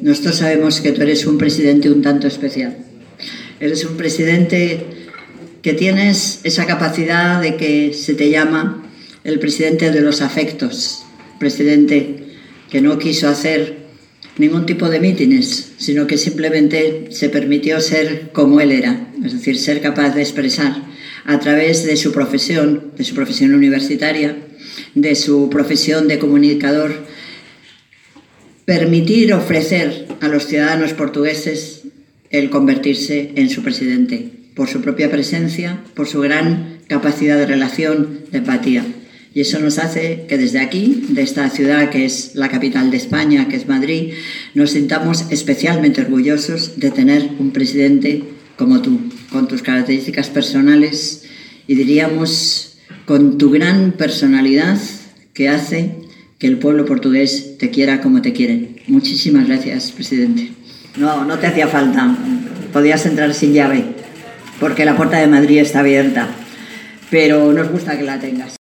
nosotros sabemos que tú eres un presidente un tanto especial. Eres un presidente que tienes esa capacidad de que se te llama el presidente de los afectos, presidente que no quiso hacer ningún tipo de mítines, sino que simplemente se permitió ser como él era, es decir, ser capaz de expresar a través de su profesión universitaria, de su profesión de comunicador, permitir ofrecer a los ciudadanos portugueses el convertirse en su presidente, por su propia presencia, por su gran capacidad de relación, de empatía. Y eso nos hace que desde aquí, de esta ciudad que es la capital de España, que es Madrid, nos sintamos especialmente orgullosos de tener un presidente como tú, con tus características personales y diríamos con tu gran personalidad que hace que el pueblo portugués te quiera como te quiere. Muchísimas gracias, presidente. No te hacía falta, podías entrar sin llave, porque la puerta de Madrid está abierta, pero nos gusta que la tengas.